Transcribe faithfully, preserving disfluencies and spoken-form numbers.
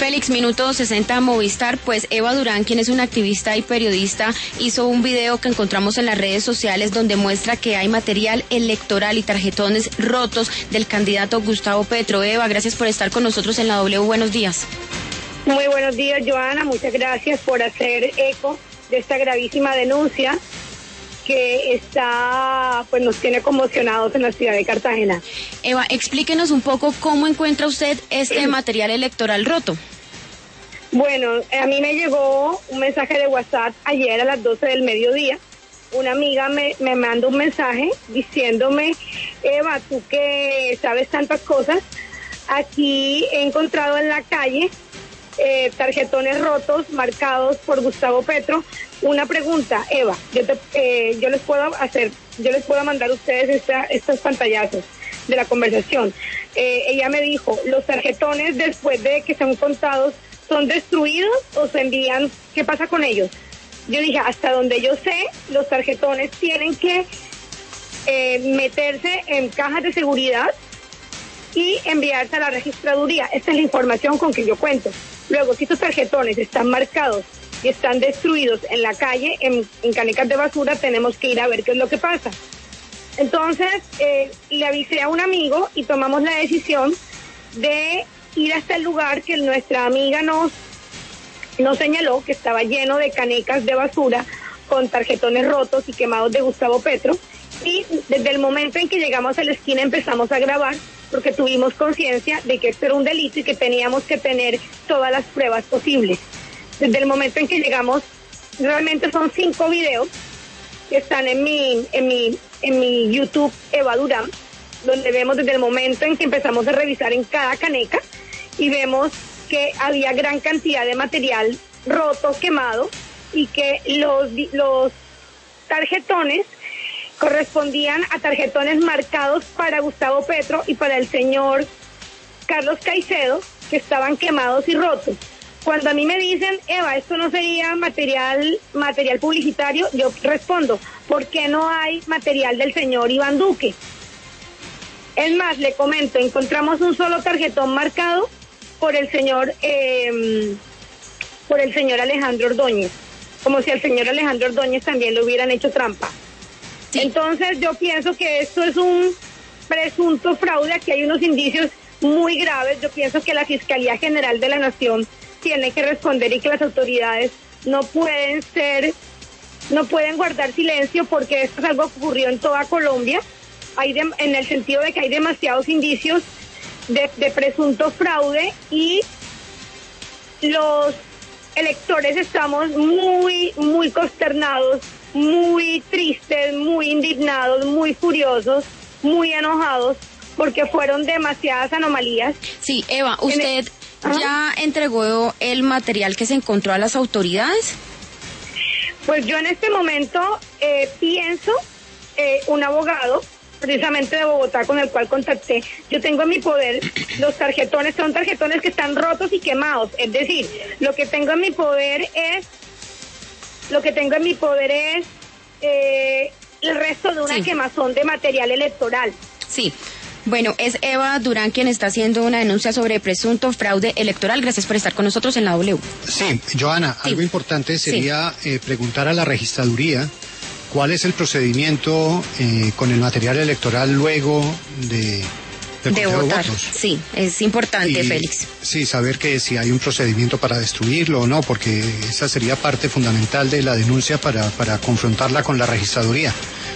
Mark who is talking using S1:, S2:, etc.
S1: Félix, minuto sesenta Movistar, pues Eva Durán, quien es una activista y periodista, hizo un video que encontramos en las redes sociales donde muestra que hay material electoral y tarjetones rotos del candidato Gustavo Petro. Eva, gracias por estar con nosotros en la W. Buenos días.
S2: Muy buenos días, Joana. Muchas gracias por hacer eco de esta gravísima denuncia que está, pues nos tiene conmocionados en la ciudad de Cartagena.
S1: Eva, explíquenos un poco cómo encuentra usted este material electoral roto.
S2: Bueno, a mí me llegó un mensaje de WhatsApp ayer a las doce del mediodía. Una amiga me, me manda un mensaje diciéndome, Eva, tú que sabes tantas cosas, aquí he encontrado en la calle eh, tarjetones rotos marcados por Gustavo Petro. Una pregunta, Eva, yo, te, eh, yo les puedo hacer, yo les puedo mandar a ustedes esta, estos pantallazos de la conversación. Eh, ella me dijo, los tarjetones después de que son contados, ¿son destruidos o se envían? ¿Qué pasa con ellos? Yo dije, hasta donde yo sé, los tarjetones tienen que eh, meterse en cajas de seguridad y enviarse a la registraduría. Esta es la información con que yo cuento. Luego, si estos tarjetones están marcados y están destruidos en la calle, en, en canecas de basura, tenemos que ir a ver qué es lo que pasa. Entonces, eh, le avisé a un amigo y tomamos la decisión de ir hasta el lugar que nuestra amiga nos, nos señaló, que estaba lleno de canecas de basura con tarjetones rotos y quemados de Gustavo Petro. Y desde el momento en que llegamos a la esquina empezamos a grabar, porque tuvimos conciencia de que esto era un delito y que teníamos que tener todas las pruebas posibles. Desde el momento en que llegamos, realmente son cinco videos que están en mi, en mi, en mi YouTube Eva Durán, donde vemos desde el momento en que empezamos a revisar en cada caneca y vemos que había gran cantidad de material roto, quemado, y que los, los tarjetones correspondían a tarjetones marcados para Gustavo Petro y para el señor Carlos Caicedo, que estaban quemados y rotos. Cuando a mí me dicen, Eva, esto no sería material material publicitario, yo respondo, ¿por qué no hay material del señor Iván Duque? Es más, le comento, encontramos un solo tarjetón marcado por el señor eh, por el señor Alejandro Ordóñez, como si al señor Alejandro Ordóñez también le hubieran hecho trampa. Sí. Entonces yo pienso que esto es un presunto fraude, aquí hay unos indicios muy graves. Yo pienso que la Fiscalía General de la Nación tiene que responder y que las autoridades no pueden ser, no pueden guardar silencio, porque esto es algo que ocurrió en toda Colombia, hay de, en el sentido de que hay demasiados indicios de, de presunto fraude y los electores estamos muy, muy consternados, muy tristes, muy indignados, muy furiosos, muy enojados, porque fueron demasiadas anomalías.
S1: Sí, Eva, ¿usted el... ya entregó el material que se encontró a las autoridades?
S2: Pues yo en este momento eh, pienso, eh, un abogado, precisamente de Bogotá, con el cual contacté, yo tengo en mi poder los tarjetones, son tarjetones que están rotos y quemados, es decir, lo que tengo en mi poder es, lo que tengo en mi poder es eh, el resto de una sí. quemazón de material electoral.
S1: Sí. Bueno, es Eva Durán quien está haciendo una denuncia sobre presunto fraude electoral. Gracias por estar con nosotros en la W.
S3: Sí, Joana, sí. algo importante sería sí. eh, preguntar a la registraduría cuál es el procedimiento eh, con el material electoral luego de, del
S1: de votar.
S3: De votos.
S1: Sí, es importante, y, Félix.
S3: Sí, saber que si hay un procedimiento para destruirlo o no, porque esa sería parte fundamental de la denuncia para, para confrontarla con la registraduría.